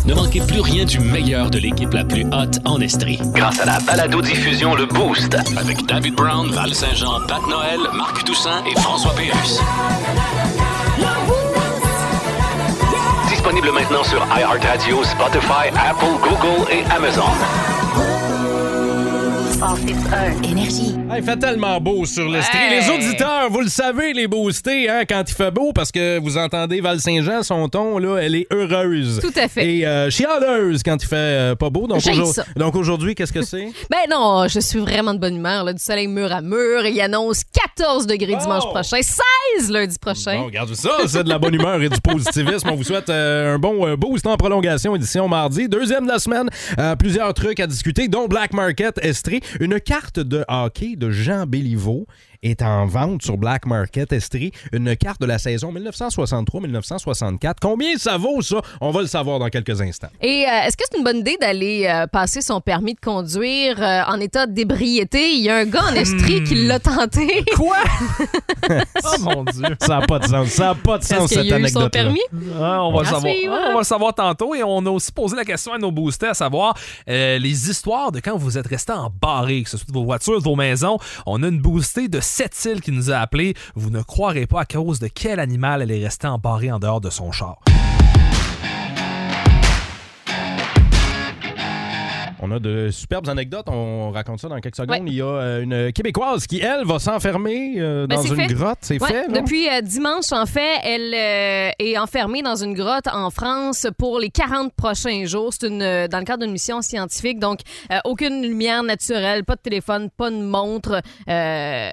Ne manquez plus rien du meilleur de l'équipe la plus hot en Estrie. Grâce à la balado-diffusion Le Boost. Avec David Brown, Val Saint-Jean, Pat Noël, Marc Toussaint et François Pérusse. Disponible maintenant sur iHeartRadio, Spotify, Apple, Google et Amazon. Énergie. Il fait tellement beau sur l'Estrie. Hey. Les auditeurs, vous le savez, les boostés, hein, quand il fait beau, parce que vous entendez Val Saint-Jean, son ton, là, elle est heureuse. Tout à fait. Et chialeuse quand il fait pas beau. Donc aujourd'hui, qu'est-ce que c'est? Ben non, je suis vraiment de bonne humeur. Là, du soleil mur à mur. Il annonce 14 degrés dimanche prochain, 16 lundi prochain. Bon, regarde ça, c'est de la bonne humeur et du positivisme. On vous souhaite un bon boost en prolongation, édition mardi. Deuxième de la semaine, plusieurs trucs à discuter, dont Black Market Estrie. Une carte de hockey de Jean Béliveau est en vente sur Black Market Estrie. Une carte de la saison 1963-1964. Combien ça vaut, ça? On va le savoir dans quelques instants. Et est-ce que c'est une bonne idée d'aller passer son permis de conduire en état d'ébriété? Il y a un gars en Estrie qui l'a tenté. Quoi? Oh mon Dieu. Ça n'a pas de sens. Ça n'a pas de sens, cette anecdote-là. Son permis? On va le savoir. On va le savoir tantôt. Et on a aussi posé la question à nos boostés, à savoir les histoires de quand vous êtes restés embarrés, que ce soit de vos voitures, de vos maisons. On a une boostée de Sept-Îles qui nous a appelé. Vous ne croirez pas à cause de quel animal elle est restée embarrée en dehors de son char. On a de superbes anecdotes. On raconte ça dans quelques secondes. Ouais. Il y a une Québécoise qui, elle, va s'enfermer dans une grotte. C'est fait, non? Depuis dimanche, en fait, elle est enfermée dans une grotte en France pour les 40 prochains jours. C'est dans le cadre d'une mission scientifique. Donc, aucune lumière naturelle, pas de téléphone, pas de montre. Pas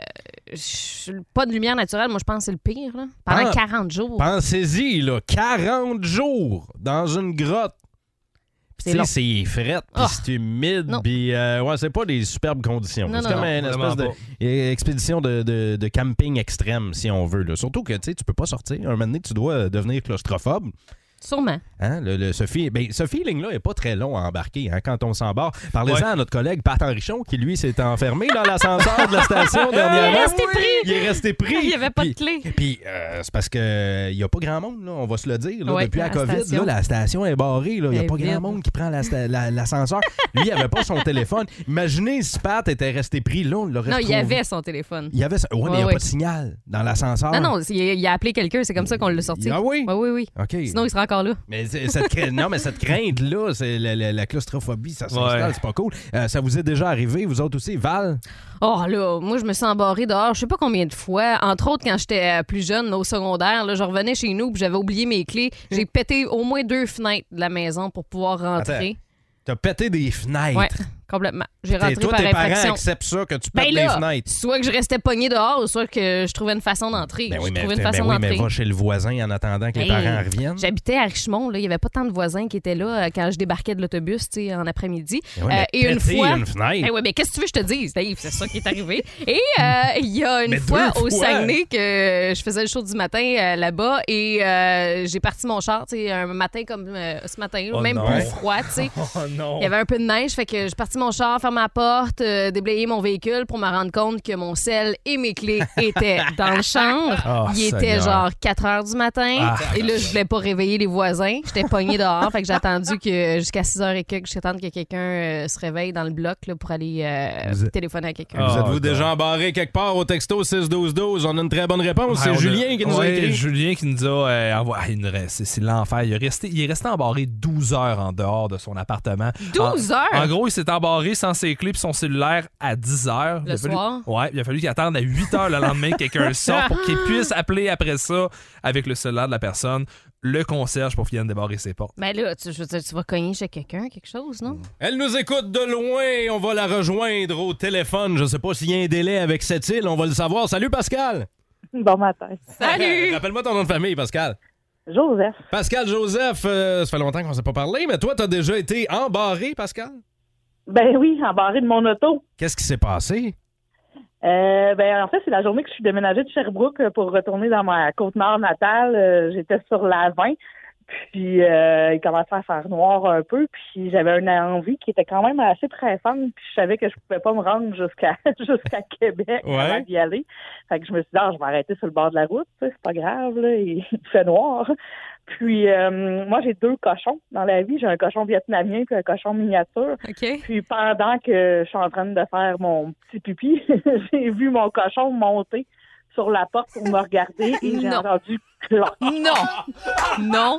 de lumière naturelle, moi, je pense que c'est le pire. Là. Pendant 40 jours. Pensez-y, là, 40 jours dans une grotte. Tu sais, c'est frette, puis c'est humide, puis c'est pas des superbes conditions. C'est comme une espèce d'expédition de camping extrême, si on veut. Là. Surtout que tu peux pas sortir. Un moment donné, tu dois devenir claustrophobe. Sûrement. Hein? Ce feeling-là n'est pas très long à embarquer quand on s'embarque. Parlez-en à notre collègue Pat Henrichon qui, lui, s'est enfermé dans l'ascenseur de la station dernièrement. Il est resté pris. Il n'y avait pas de clé. Puis c'est parce qu'il n'y a pas grand monde, là, on va se le dire. Là, depuis la COVID, là, la station est barrée. Il n'y a pas grand monde qui prend l'ascenseur. Lui, il n'avait pas son téléphone. Imaginez si Pat était resté pris là, on l'aurait retrouvé. Il avait son téléphone. Mais il n'y a pas de signal dans l'ascenseur. Non, il a appelé quelqu'un. C'est comme ça qu'on l'a sorti. Ah oui? Oui. OK. Sinon, il sera encore là. Mais cette crainte-là, c'est la claustrophobie, ça s'installe, c'est pas cool. Ça vous est déjà arrivé, vous autres aussi, Val? Oh là, moi, je me suis embarrée dehors, je sais pas combien de fois. Entre autres, quand j'étais plus jeune, au secondaire, là, je revenais chez nous puis j'avais oublié mes clés. J'ai pété au moins 2 fenêtres de la maison pour pouvoir rentrer. Attends, t'as pété des fenêtres? Ouais. Complètement. J'ai rentré toi, par tes infraction. parents acceptent ça, que tu pètes les fenêtres. Soit que je restais pogné dehors, ou soit que je trouvais une façon d'entrer. Mais d'entrer. Va chez le voisin en attendant que les parents reviennent. J'habitais à Richemont. Il n'y avait pas tant de voisins qui étaient là quand je débarquais de l'autobus en après-midi. Et une fois... une fenêtre. Mais qu'est-ce que tu veux que je te dise, Dave? C'est ça qui est arrivé. Et il y a une fois au Saguenay que je faisais le show du matin là-bas et j'ai parti mon char un matin comme ce matin, même plus froid. Il y avait un peu de neige, fait que j'ai parti mon char, fermé ma porte, déblayer mon véhicule pour me rendre compte que mon sel et mes clés étaient dans le chambre. Il était genre 4 heures du matin. Et là, je voulais pas réveiller les voisins. J'étais pognée dehors. Fait que j'ai attendu jusqu'à 6 heures et quelques, jusqu'à temps que quelqu'un se réveille dans le bloc là, pour aller téléphoner à quelqu'un. Vous êtes-vous déjà embarré quelque part au texto 6-12-12? On a une très bonne réponse. C'est Julien qui nous a écrit. Julien qui nous a envoyé c'est l'enfer. Il est resté embarré 12 heures en dehors de son appartement. 12 heures? En gros, il s'est embarré sans ses clés et son cellulaire à 10 heures. Le soir? Il a fallu qu'il attende à 8 heures le lendemain que quelqu'un sorte pour qu'il puisse appeler après ça avec le cellulaire de la personne le concierge pour qu'il vienne débarrer ses portes. Mais là, tu vas cogner chez quelqu'un, quelque chose, non? Elle nous écoute de loin. On va la rejoindre au téléphone. Je sais pas s'il y a un délai avec cette île. On va le savoir. Salut, Pascal! Bon matin. Salut! Rappelle-moi ton nom de famille, Pascal. Joseph. Pascal Joseph, ça fait longtemps qu'on ne s'est pas parlé, mais toi, t'as déjà été embarré, Pascal? Ben oui, embarré de mon auto. Qu'est-ce qui s'est passé? En fait, c'est la journée que je suis déménagée de Sherbrooke pour retourner dans ma Côte-Nord natale. J'étais sur la 20. Puis il commençait à faire noir un peu, puis j'avais une envie qui était quand même assez pressante, puis je savais que je pouvais pas me rendre jusqu'à Québec avant d'y aller. Fait que je me suis dit, je vais arrêter sur le bord de la route, c'est pas grave, là, il fait noir. Puis moi, j'ai 2 cochons dans la vie. J'ai un cochon vietnamien puis un cochon miniature. Okay. Puis pendant que je suis en train de faire mon petit pipi, j'ai vu mon cochon monter sur la porte pour me regarder et j'ai entendu cloc. Non.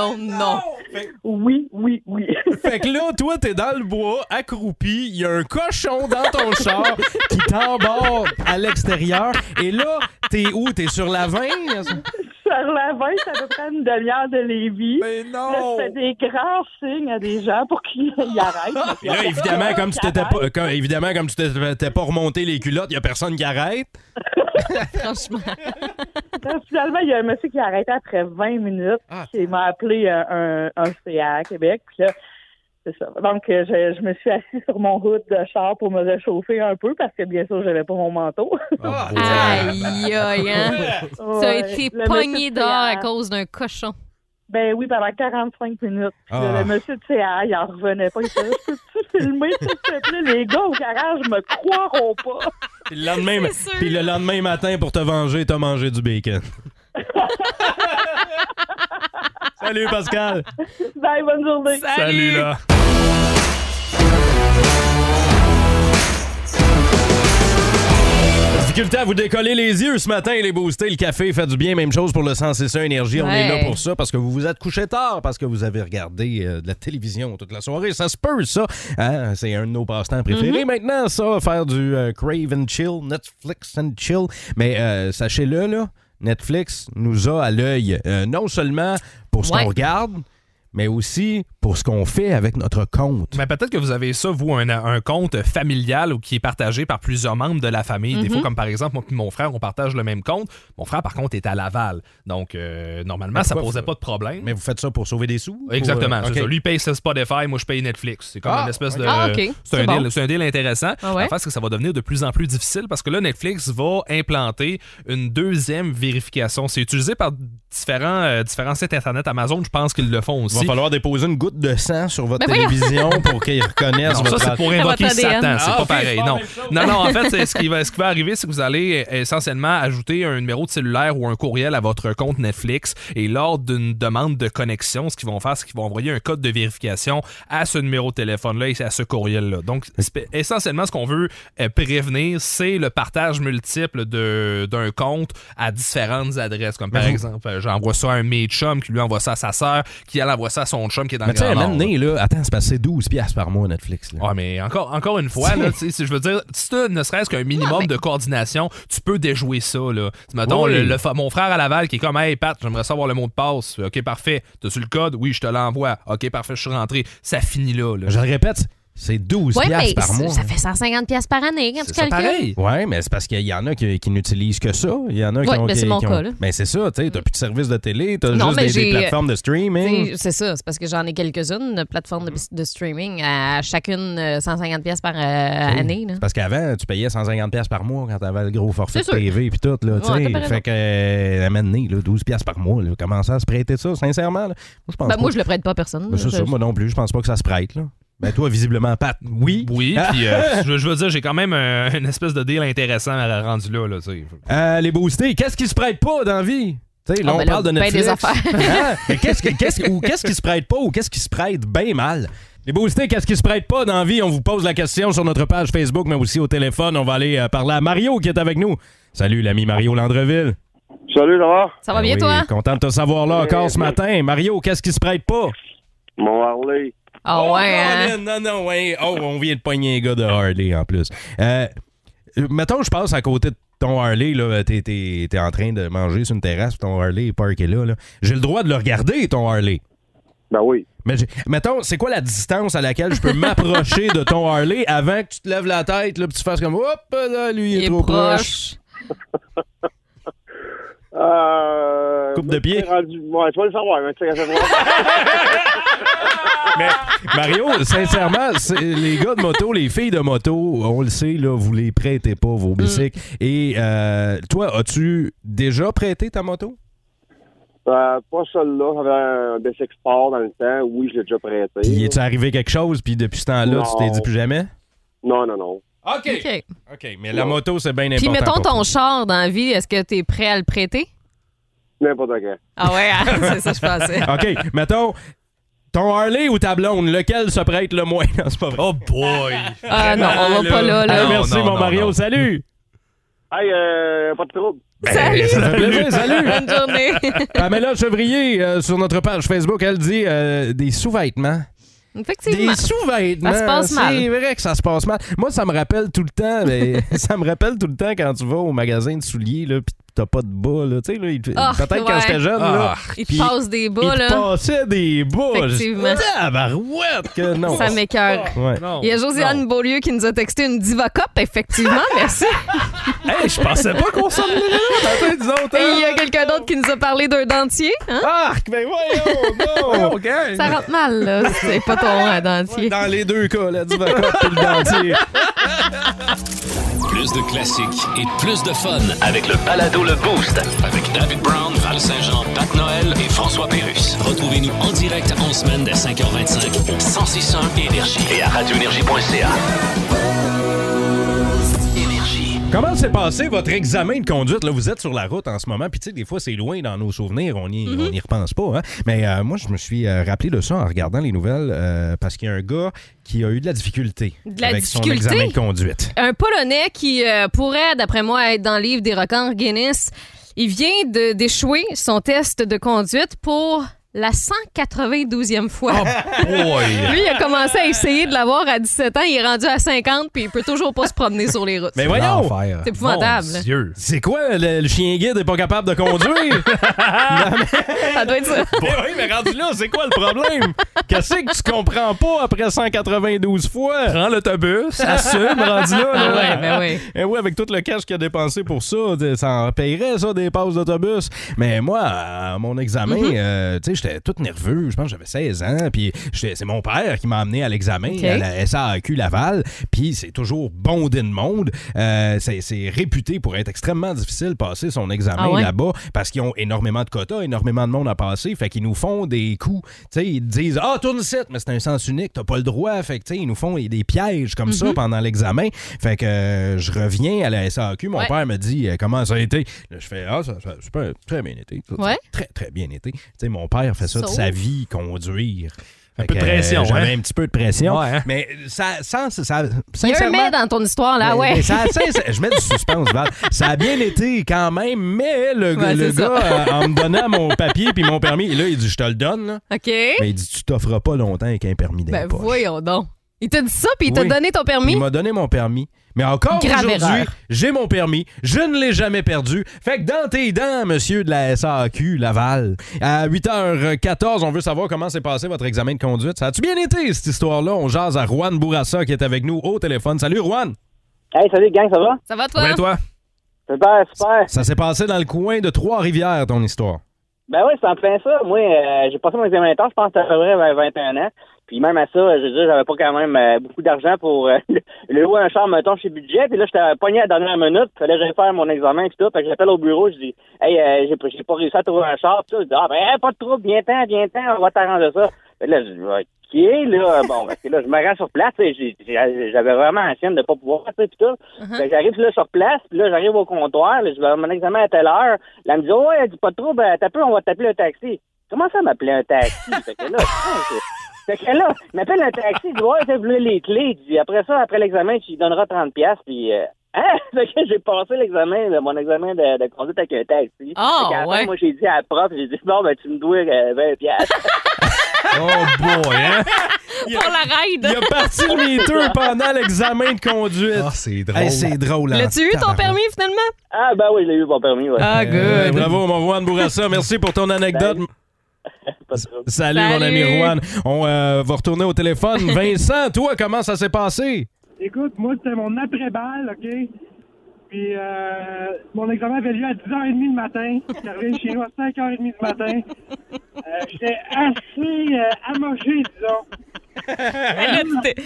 Oui. Fait que là, toi, t'es dans le bois, accroupi, il y a un cochon dans ton char qui t'embarque à l'extérieur. Et là, t'es où? T'es sur la 20? Sur la 20, c'est à peu près une demi-heure de Lévis. Mais non! Là, je fais des grands signes à des gens pour qu'ils arrêtent. Et là, évidemment, comme tu t'étais pas remonté les culottes, il y a personne qui arrête. Franchement. Là, finalement, il y a un monsieur qui a arrêté après 20 minutes. Qui m'a appelé un CA à Québec. Puis là, c'est ça. Donc, je me suis assis sur mon hood de char pour me réchauffer un peu parce que, bien sûr, j'avais pas mon manteau. Aïe, hein? Tu as été pogné dehors à cause d'un cochon. Ben oui, pendant 45 minutes. Le monsieur de CA, il en revenait pas. Il disait, peux-tu filmer, s'il te plaît? Les gars au garage me croiront pas. Puis le lendemain matin, pour te venger, t'as mangé du bacon. Salut, Pascal. Bye, bonne journée. Salut là. Difficulté à vous décoller les yeux ce matin, les boostés. Le café fait du bien. Même chose pour le 106.1 Énergie. On est là pour ça parce que vous vous êtes couché tard, parce que vous avez regardé de la télévision toute la soirée. Ça se peut, ça. Hein? C'est un de nos passe-temps préférés. Maintenant, ça, faire du crave and chill, Netflix and chill. Mais sachez-le, là, Netflix nous a à l'œil non seulement pour ce qu'on regarde, mais aussi pour ce qu'on fait avec notre compte. Mais peut-être que vous avez ça, vous, un compte familial ou qui est partagé par plusieurs membres de la famille. Des fois, comme par exemple, moi et mon frère, on partage le même compte. Mon frère, par contre, est à Laval. Donc, normalement, ça posait pas de problème. Mais vous faites ça pour sauver des sous? Exactement, c'est ça. Lui paye Spotify, moi je paye Netflix. C'est comme une espèce de... C'est un deal intéressant. En fait, c'est que ça va devenir de plus en plus difficile parce que là, Netflix va implanter une deuxième vérification. C'est utilisé par différents sites Internet. Amazon, je pense qu'ils le font aussi. Il va falloir déposer une goutte de sang sur votre télévision pour qu'ils reconnaissent votre... Ça, c'est pour invoquer Satan. C'est pas pareil. Non, en fait, ce qui va arriver, c'est que vous allez essentiellement ajouter un numéro de cellulaire ou un courriel à votre compte Netflix et lors d'une demande de connexion, ce qu'ils vont faire, c'est qu'ils vont envoyer un code de vérification à ce numéro de téléphone-là et à ce courriel-là. Donc, essentiellement, ce qu'on veut prévenir, c'est le partage multiple d'un compte à différentes adresses. Comme par exemple, j'envoie ça à un de mes chums qui lui envoie ça à sa sœur, qui elle envoie ça à son chum qui est dans le Grand Nord. Là, attends, c'est passé 12$ par mois Netflix. Là. Ouais, mais encore une fois, là, je veux dire, si tu ne serait-ce qu'un minimum de coordination, tu peux déjouer ça. Là. Mettons, mon frère à Laval qui est comme, hey Pat, j'aimerais savoir le mot de passe. OK, parfait. T'as-tu le code? Oui, je te l'envoie. OK, parfait, je suis rentré. Ça finit là. Je le répète, c'est 12$ par mois. Ça fait 150$ par année quand tu calcules. Pareil. Oui, mais c'est parce qu'il y en a qui n'utilisent que ça. Il y en a qui ont... c'est mon cas, là. Mais c'est ça, tu sais, t'as plus de service de télé, t'as juste des plateformes de streaming. C'est ça, c'est parce que j'en ai quelques-unes, de plateformes de streaming, à chacune 150$ par année. Là. Parce qu'avant, tu payais 150$ par mois quand t'avais le gros forfait de TV puis tout, là, tu sais. Fait que, à maintenant, 12$ par mois, là, comment ça se prêter ça, sincèrement? Là? Moi, je pense moi, je le prête pas à personne. C'est ça, moi non plus, je pense pas que ça se prête, là. Ben toi, visiblement, Pat, oui. Oui, puis je veux dire, j'ai quand même une espèce de deal intéressant à rendu là. Les boostés, qu'est-ce qui se prête pas dans la vie? T'sais, là, on parle de Netflix. Des affaires. Qu'est-ce qui se prête pas ou qu'est-ce qui se prête bien mal? Les boostés, qu'est-ce qui se prête pas dans la vie? On vous pose la question sur notre page Facebook, mais aussi au téléphone. On va aller parler à Mario qui est avec nous. Salut, l'ami Mario Landreville. Salut, Laurent. Ça va bien, toi? Content de te savoir là encore ce matin. Mario, qu'est-ce qui se prête pas? Mon Harley. Ah ouais, hein? Non, ouais. Oh, on vient de pogner un gars de Harley en plus. Mettons, je passe à côté de ton Harley, là, t'es en train de manger sur une terrasse, ton Harley est parké là. J'ai le droit de le regarder, ton Harley. Ben oui. Mais mettons, c'est quoi la distance à laquelle je peux m'approcher de ton Harley avant que tu te lèves la tête, là, puis tu fasses comme, hop, là, lui, il est trop proche. Coupe de pied. Ouais, tu vas le savoir. Mais Mario, sincèrement, les gars de moto, les filles de moto, on le sait, là, vous les prêtez pas, vos bicycles. Et toi, as-tu déjà prêté ta moto? Pas celle-là. J'avais un Basic Sport dans le temps. Oui, je l'ai déjà prêté. Puis, est-tu arrivé quelque chose, puis depuis ce temps-là, tu t'es dit plus jamais? Non. OK, mais la moto, c'est bien important. Puis, mettons pour ton toi. char dans la vie, est-ce que tu es prêt à le prêter? N'importe quand. Ah ouais, c'est ça que je pensais. OK, mettons, ton Harley ou ta blonde, lequel se prête le moins? Non, c'est pas vrai. Oh boy! Ah non, on va pas là. Ah, Non, merci, non, mon non, Mario. non. Salut! Hey, pas de trouble. Salut! Ça fait plaisir, salut! Bonne journée! Pamela Chevrier, sur notre page Facebook, elle dit des sous-vêtements. Effectivement. Des sous-vêtements. Ça se passe mal. C'est vrai que ça se passe mal. Moi, ça me rappelle tout le temps, ça me rappelle tout le temps quand tu vas au magasin de souliers, là, pis t'as pas de bas, là. Tu sais, là, peut-être quand j'étais jeune, là. Il puis te passe des bas, il là. te passait des bas. Effectivement. Barouette que non. Ça m'écoeure. Ouais. Non, Il y a Josiane Beaulieu qui nous a texté une Diva Cup, effectivement, merci. Hey, je pensais pas qu'on s'en allait là, dans la tête des autres. Et il y a quelqu'un d'autre qui nous a parlé d'un dentier. Hein? Arc, ben voyons, non! OK. Ça rentre mal, là. C'est pas ton dentier. Dans les deux cas, là, du vacuum et le dentier. Plus de classiques et plus de fun avec le balado Le Boost avec David Brown, Val Saint-Jean, Pat Noël et François Pérusse. Retrouvez-nous en direct en semaine dès 5h25 au 106.1 Énergie et à radioénergie.ca. Énergie. Comment s'est passé votre examen de conduite? Là, vous êtes sur la route en ce moment, puis tu sais, des fois, c'est loin dans nos souvenirs, on y repense pas. Hein? Mais moi, je me suis rappelé de ça en regardant les nouvelles parce qu'il y a un gars qui a eu de la difficulté avec son examen de conduite. Un Polonais qui pourrait, d'après moi, être dans le livre des records Guinness. Il vient d'échouer son test de conduite pour la 192e fois. Oh boy! Lui, il a commencé à essayer de l'avoir à 17 ans. Il est rendu à 50 puis il peut toujours pas se promener sur les routes. Mais voyons! L'enfer. C'est épouvantable. Mon Dieu. C'est quoi, le chien guide est pas capable de conduire? Ça doit être ça. Oui, mais rendu là, c'est quoi le problème? Qu'est-ce que tu comprends pas après 192 fois? Prends l'autobus, assume, rendu là. là. Ouais, ben oui. Eh oui, avec tout le cash qu'il a dépensé pour ça, ça en payerait, ça, des passes d'autobus. Mais moi, à mon examen, tu sais, j'étais tout nerveux. Je pense que j'avais 16 ans. Puis c'est mon père qui m'a amené à l'examen à la SAQ Laval. Puis c'est toujours bondé de monde. C'est réputé pour être extrêmement difficile de passer son examen là-bas parce qu'ils ont énormément de quotas, énormément de monde à passer. Fait qu'ils nous font des coups. Tu sais, ils disent tourne ici, mais c'est un sens unique, t'as pas le droit. Fait que, tu sais, ils nous font des pièges comme ça pendant l'examen. Fait que je reviens à la SAQ. Mon père me dit comment ça a été. Là, je fais ça a super, très bien été. Très, très bien été. Tu sais, mon père fait ça de sa vie, conduire. Un peu de pression, J'avais un petit peu de pression. Ouais, hein? Mais ça Il y a un sincèrement... mais dans ton histoire, là, ouais. Mais je mets du suspense, Val. Ça a bien été quand même, mais le gars, en me donnant mon papier puis mon permis, là, il dit, je te le donne, là. OK. Mais il dit, tu t'offres pas longtemps avec un permis Ben d'impôt. voyons donc. Il t'a dit ça, puis il t'a donné ton permis? Il m'a donné mon permis. Mais encore Grave aujourd'hui, erreur. j'ai mon permis. Je ne l'ai jamais perdu. Fait que dans tes dents, monsieur de la SAQ Laval, à 8h14, on veut savoir comment s'est passé votre examen de conduite. Ça a-tu bien été, cette histoire-là? On jase à Juan Bourassa qui est avec nous au téléphone. Salut, Juan! Hey, salut, gang, ça va? Ça va, toi? Ben toi? Super. Ça s'est passé dans le coin de Trois-Rivières, ton histoire. Ben oui, c'est en plein ça. Moi, j'ai passé mon examen de temps, je pense que c'était à peu près vers 21 ans. Puis même à ça, je veux dire, j'avais pas quand même beaucoup d'argent pour le louer un char, mettons, chez Budget. Puis là, j'étais pogné à la dernière minute. Fallait que j'aille faire mon examen puis tout. Fait que j'appelle au bureau, je dis, hey, j'ai pas réussi à trouver un char. Puis ça, je dis, pas de trouble, viens-t'en, on va t'arranger ça. Fait que là, je dis, OK, là, bon, parce que là, je me rends sur place. J'avais vraiment la chienne de pas pouvoir, tu sais, puis tout. Fait que j'arrive là sur place, puis là, j'arrive au comptoir. Là, je vais à mon examen à telle heure. Là, elle me dit, ouais, elle dit, pas de trouble, t'as peu, on va t'appeler un taxi. Comment ça m'appeler un taxi? Fait que là, il m'appelle un taxi, il dit, ouais, c'est les clés. Il dit, après ça, après l'examen, tu lui donneras 30$, puis, Fait que j'ai passé mon examen de conduite avec un taxi. Oh, ouais. Moi, j'ai dit à la prof, j'ai dit, bon, ben, tu me dois 20$. Oh boy, hein? Pour la ride. Il a parti le meter pendant l'examen de conduite. Ah, c'est drôle. Hey, c'est drôle. Hein? L'as-tu eu ton permis, finalement? Ah, ben oui, j'ai eu mon permis, ouais. Ah, good. Bravo, mon Juan Bourassa. Merci pour ton anecdote. Salut, mon ami Juan. On va retourner au téléphone. Vincent, toi, comment ça s'est passé? Écoute, moi, c'était mon après-balle, OK? Puis, mon examen avait lieu à 10h30 le matin. Je reviens chez nous à 5h30 du matin. J'étais assez amoché, disons. Là,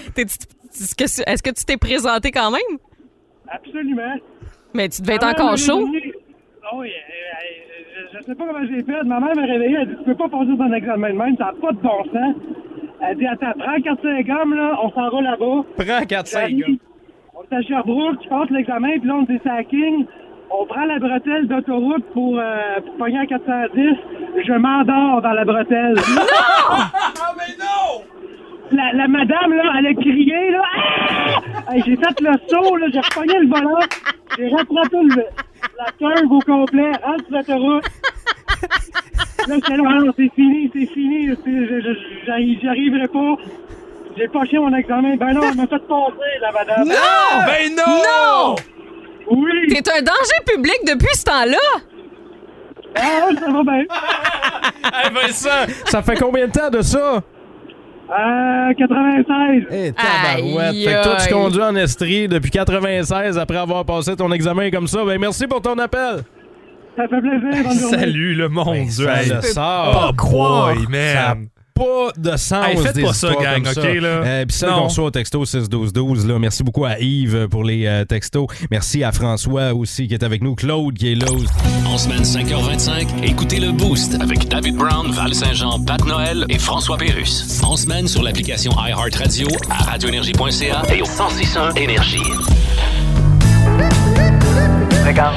est-ce que tu t'es présenté quand même? Absolument. Mais tu devais être encore chaud. Oui, je je sais pas comment j'ai fait. Ma mère m'a réveillé, elle dit, tu peux pas passer ton examen de même, ça n'a pas de bon sens. Elle dit, attends, prends 4-5 gommes, là, on s'en va là-bas. Prends 4-5 gommes. On est à Sherbrooke, tu passes l'examen, puis là, on est à King. On prend la bretelle d'autoroute pour pogner à 410. Je m'endors dans la bretelle. Non! Ah, mais non! La madame, là, elle a crié, là. Ah! Hey, j'ai fait le saut, là, j'ai repogné le volant. J'ai rattrapé la curve au complet, entre l'autoroute. Là, j'étais là, non, c'est fini. J'y arriverai pas. J'ai poché mon examen. Ben non, elle m'a fait passer, la madame. Non! Ben non! Non! Oui! T'es un danger public depuis ce temps-là? Ah, ça va bien. Hey Vincent, ça fait combien de temps de ça? 96. Eh, tabarouette. Fait que toi, tu conduis en Estrie depuis 96 après avoir passé ton examen comme ça. Ben, merci pour ton appel. Ça fait plaisir. Bonne journée. Salut, le mon Dieu. Ça le sort. Boy, Ça man. pas de sens. Hey, faites des pas ça, histoires gang, comme OK, là? Puis celle qu'on reçoit au texto 6-12-12, là, merci beaucoup à Yves pour les textos. Merci à François aussi qui est avec nous. Claude qui est là aussi. En semaine 5h25, écoutez le Boost avec David Brown, Val Saint-Jean, Pat Noël et François Pérusse. En semaine sur l'application iHeartRadio, à radioénergie.ca et au 106.1 Énergie. Regarde,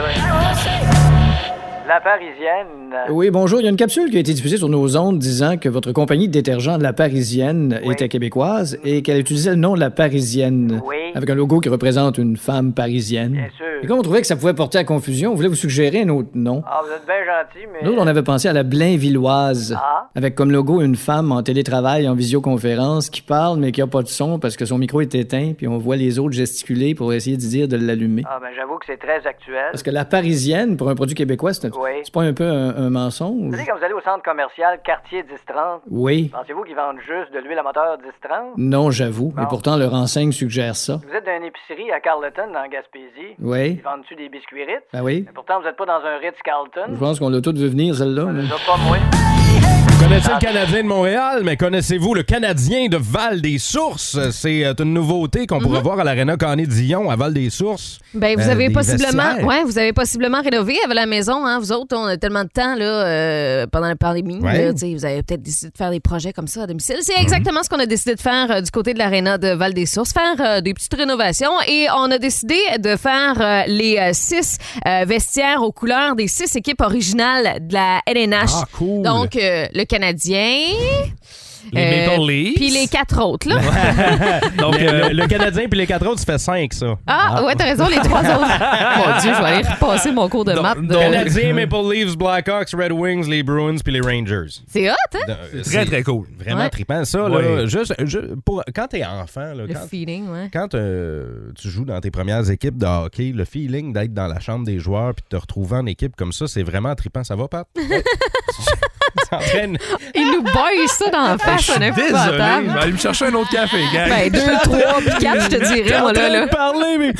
La Parisienne. Oui, bonjour. Il y a une capsule qui a été diffusée sur nos ondes disant que votre compagnie de détergent de La Parisienne était québécoise et qu'elle utilisait le nom de La Parisienne. Oui. Avec un logo qui représente une femme parisienne. Bien sûr. Et comme on trouvait que ça pouvait porter à confusion, on voulait vous suggérer un autre nom. Ah, vous êtes bien gentil, mais... Nous, on avait pensé à la Blainvilloise. Ah. Avec comme logo une femme en télétravail, en visioconférence, qui parle mais qui n'a pas de son parce que son micro est éteint, puis on voit les autres gesticuler pour essayer de dire de l'allumer. Ah, ben j'avoue que c'est très actuel. Parce que La Parisienne, pour un produit québécois, c'est pas un peu un mensonge? Vous savez, quand vous allez au centre commercial Cartier 1030, Oui. pensez-vous qu'ils vendent juste de l'huile à moteur 1030? Non, j'avoue. Bon. Et pourtant, leur enseigne suggère ça. Vous êtes dans une épicerie à Carleton, dans Gaspésie. Oui. Ils vendent-tu des biscuits Ritz? Ben oui. Mais pourtant, vous n'êtes pas dans un Ritz-Carlton. Je pense qu'on l'a tous vu venir, celle-là. Je pas moi. Vous connaissez le Canadien de Montréal, mais connaissez-vous le Canadien de Val-des-Sources? C'est une nouveauté qu'on pourra voir à l'Arena Canet-Dion à Val-des-Sources. Ben, vous avez des possiblement, vestiaires. vous avez possiblement rénové avec la maison. Hein? Vous autres, on a tellement de temps là, pendant la pandémie. Ouais. Là, vous avez peut-être décidé de faire des projets comme ça à domicile. C'est exactement ce qu'on a décidé de faire du côté de l'Arena de Val-des-Sources, faire des petites rénovations. Et on a décidé de faire les 6 vestiaires aux couleurs des 6 équipes originales de la LNH. Ah, cool. Donc, le Canadien... Les Maple Leafs. Puis les 4 autres, là. Donc, le Canadien puis les 4 autres, ça fait 5, ça. Ouais, t'as raison, les 3 autres. Mon Dieu, je vais aller repasser mon cours de maths. Canadien, Maple Leafs, Blackhawks, Red Wings, les Bruins puis les Rangers. C'est hot, hein? Très, très cool. Vraiment trippant, ça. Là, Ouais. juste, quand t'es enfant, là, Le feeling, ouais. quand tu joues dans tes premières équipes de hockey, le feeling d'être dans la chambre des joueurs puis de te retrouver en équipe comme ça, c'est vraiment trippant. Ça va, Pat? Il nous baille ça dans la face, on est Désolé, épouvantable. je vais aller me chercher un autre café, gang. Ben, 2, 3, puis 4, je te dirais, moi, là. parler, mais...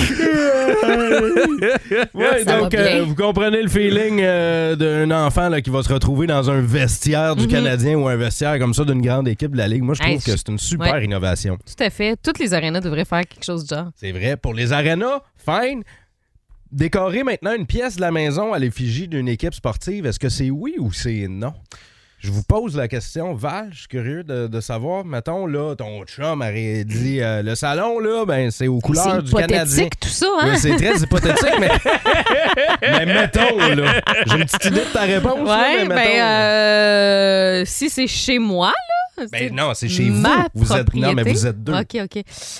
ouais, Ça donc, va bien. vous comprenez le feeling d'un enfant là, qui va se retrouver dans un vestiaire du Canadien ou un vestiaire comme ça d'une grande équipe de la Ligue. Moi, je trouve Hey, que c'est une super innovation. Tout à fait. Toutes les arénas devraient faire quelque chose du genre. C'est vrai. Pour les arénas, fine. Décorer maintenant une pièce de la maison à l'effigie d'une équipe sportive, est-ce que c'est oui ou c'est non? Je vous pose la question, Val, je suis curieux de savoir, mettons, là, ton chum aurait dit le salon, là, ben c'est aux couleurs du Canadien. C'est hypothétique, tout ça, hein? Oui, c'est très hypothétique, mais mettons, là. J'ai une petite idée de ta réponse, là, Ouais, mais mettons. si c'est chez moi, là. Ben non, c'est chez vous. Ma Vous êtes, non, mais propriété. vous êtes deux. OK.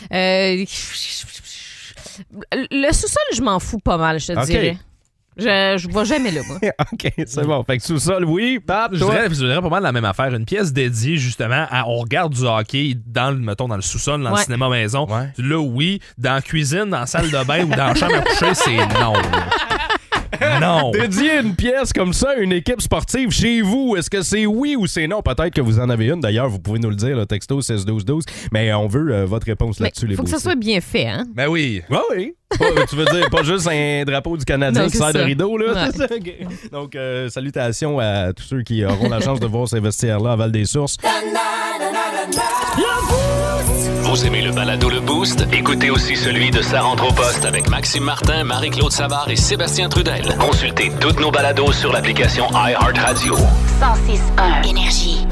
Le sous-sol, je m'en fous pas mal, je te OK. dirais. Je vais jamais là, moi. OK, c'est bon. Fait que sous-sol, oui. Pat, Je toi? dirais pas mal la même affaire. Une pièce dédiée, justement, à on regarde du hockey mettons, dans le sous-sol, dans le cinéma maison. Ouais. Là, oui. Dans la cuisine, dans la salle de bain ou dans la chambre à coucher, c'est non. Non. Dédier une pièce comme ça à une équipe sportive chez vous, est-ce que c'est oui ou c'est non? Peut-être que vous en avez une. D'ailleurs, vous pouvez nous le dire, le texto 16-12-12. Mais on veut votre réponse Mais là-dessus, les faut que ça boostés. soit bien fait, hein? Ben oui. Oui, oui. Tu veux dire pas juste un drapeau du Canadien Non, qui c'est sert de ça. rideau, là? Ouais. C'est ça? OK. Donc, salutations à tous ceux qui auront la chance de voir ces vestiaires-là à Val-des-Sources. Vos Vous aimez le balado Le Boost? Écoutez aussi celui de Sa rentre au poste avec Maxime Martin, Marie-Claude Savard et Sébastien Trudel. Consultez toutes nos balados sur l'application iHeartRadio. 106.1 Énergie.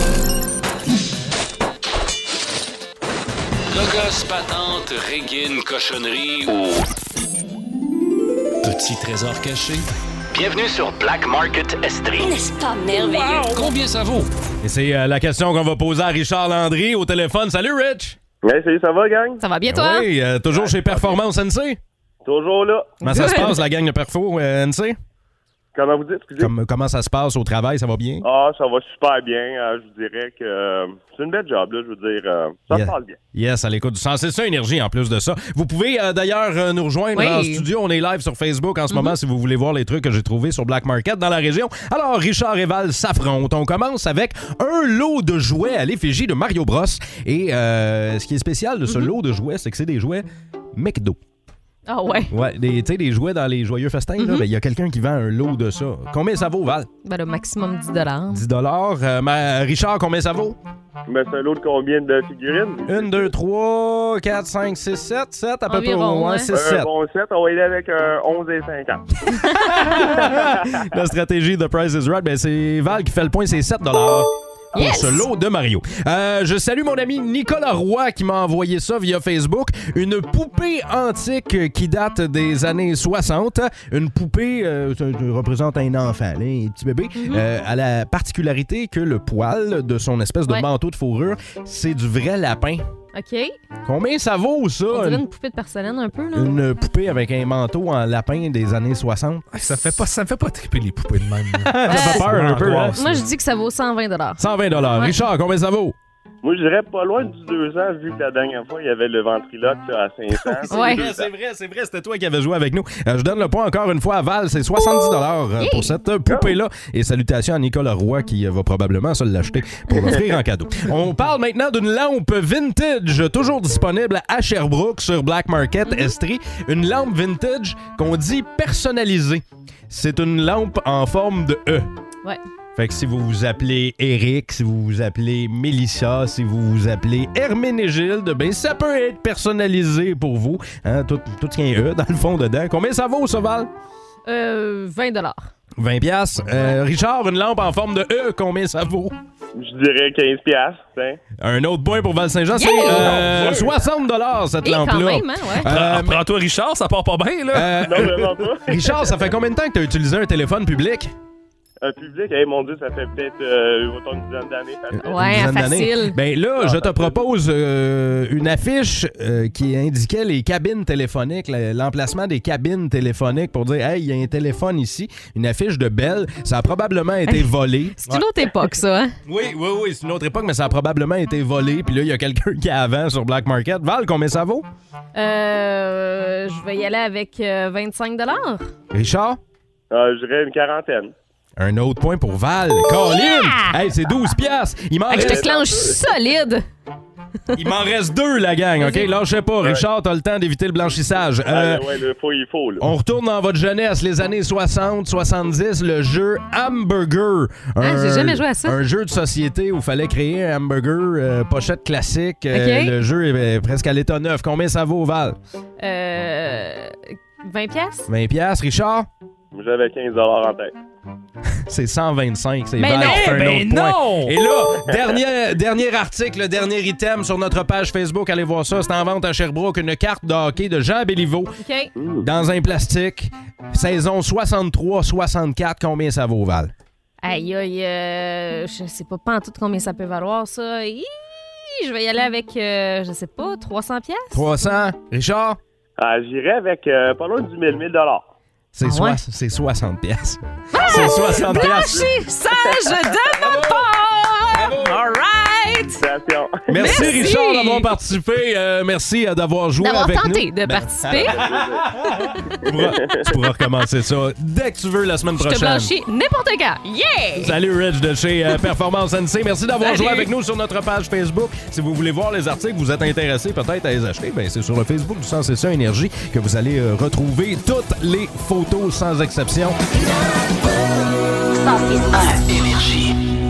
Logos, patente, régine, cochonnerie ou petit trésor caché? Bienvenue sur Black Market Estrie. N'est-ce pas merveilleux? Wow! Combien ça vaut? Et c'est la question qu'on va poser à Richard Landry au téléphone. Salut, Rich! Ouais, salut, ça va, gang? Ça va bien, toi? Oui, toujours chez Performance NC? Toujours là. Comment ça se passe, la gang de Perfo NC? Comment vous dites? Excusez. Comment ça se passe au travail? Ça va bien? Ah, ça va super bien. Je vous dirais que c'est une belle job, là. Je veux dire, ça se passe bien. Yes, à l'écoute du 106.1 Énergie en plus de ça. Vous pouvez d'ailleurs nous rejoindre en studio. On est live sur Facebook en ce moment si vous voulez voir les trucs que j'ai trouvés sur Black Market dans la région. Alors, Richard et Val s'affrontent. On commence avec un lot de jouets à l'effigie de Mario Bros. Et ce qui est spécial de ce lot de jouets, c'est que c'est des jouets McDo. Ah ouais? Ouais, tu sais, des jouets dans les joyeux festins, là, ben, y a quelqu'un qui vend un lot de ça. Combien ça vaut, Val? Ben, le maximum 10 $10. Richard, combien ça vaut? Ben, c'est un lot de combien de figurines? 1, 2, 3, 4, 5, 6, 7. 7 à peu près. Environ, ouais. 6, 7. Un bon 7, on va y aller avec 11 et 50. La stratégie de Price is Right, ben, c'est Val qui fait le point, c'est 7 $. Pour ce lot de Mario. Je salue mon ami Nicolas Roy qui m'a envoyé ça via Facebook. Une poupée antique qui date des années 60. Une poupée ça représente un enfant, là, un petit bébé. A la particularité que le poil de son espèce de manteau de fourrure, c'est du vrai lapin. OK. Combien ça vaut, ça? On dirait une poupée de porcelaine un peu, là. Une poupée avec un manteau en lapin des années 60. Ça me fait pas triper les poupées de même. Ça fait peur un peu, hein? Moi, je dis que ça vaut 120 $. 120 $. Ouais. Richard, combien ça vaut? Moi, je dirais pas loin du 2 ans, vu que la dernière fois, il y avait le ventriloque à 500. C'est vrai, c'était toi qui avais joué avec nous. Je donne le point encore une fois à Val, c'est 70 $ pour cette poupée-là. Et salutations à Nicolas Roy qui va probablement se l'acheter pour l'offrir en cadeau. On parle maintenant d'une lampe vintage, toujours disponible à Sherbrooke sur Black Market Estrie. Une lampe vintage qu'on dit personnalisée. C'est une lampe en forme de E. Ouais. Fait que si vous vous appelez Eric, si vous vous appelez Mélissa, si vous vous appelez Herménégilde, ben ça peut être personnalisé pour vous. Hein? Tout ce qui est E dans le fond dedans. Combien ça vaut, ça, Val? 20 $. 20 $. Richard, une lampe en forme de E, combien ça vaut? Je dirais 15 $. Un autre point pour Val-Saint-Jean, c'est 60 $ cette lampe-là. Quand même, hein, ouais. Prends-toi, Richard, ça part pas bien, là. Non, vraiment pas. Richard, ça fait combien de temps que tu as utilisé un téléphone public? Un public, mon Dieu, ça fait peut-être autant une dizaine d'années. Ouais, facile. Ben là, je te propose une affiche qui indiquait les cabines téléphoniques, l'emplacement des cabines téléphoniques pour dire, hey, il y a un téléphone ici, une affiche de Bell. Ça a probablement été volé. C'est une autre époque, ça, hein? Oui, c'est une autre époque, mais ça a probablement été volé. Puis là, il y a quelqu'un qui a avant sur Black Market. Val, combien ça vaut? Je vais y aller avec 25 $. Richard? Je dirais une quarantaine. Un autre point pour Val. Colin! Hey, c'est 12 $. Il m'en Je reste... te clenche solide. Il m'en reste 2, la gang, OK? Lâchez pas. Richard, t'as le temps d'éviter le blanchissage. Il faut. Là. On retourne dans votre jeunesse, les années 60, 70, le jeu Hamburger. J'ai jamais joué à ça. Un jeu de société où il fallait créer un hamburger, pochette classique. Le jeu est presque à l'état neuf. Combien ça vaut, Val? 20 $? 20 $. Richard? J'avais 15 $ en tête. C'est 125, c'est Val qui fait un autre non! point. Et là, dernier article, dernier item sur notre page Facebook, allez voir ça, c'est en vente à Sherbrooke, une carte de hockey de Jean Béliveau dans un plastique, saison 63-64, combien ça vaut, Val? Aïe, je sais pas en tout combien ça peut valoir, ça. Je vais y aller avec, je sais pas, 300 $? 300. Richard? J'irais avec pas loin du 1000 $. C'est 60 piastres. C'est 60 piastres. Blanchissage de ma part! All right! Merci Richard d'avoir participé. Merci d'avoir joué avec nous. D'avoir tenté de participer. Tu pourras recommencer ça dès que tu veux la semaine prochaine. Je te blanchis n'importe quand. Yeah! Salut Rich de chez Performance NC. Merci d'avoir joué avec nous sur notre page Facebook. Si vous voulez voir les articles, vous êtes intéressé peut-être à les acheter, ben c'est sur le Facebook du 106.1 Énergie que vous allez retrouver toutes les photos sans exception. 106.1 Énergie.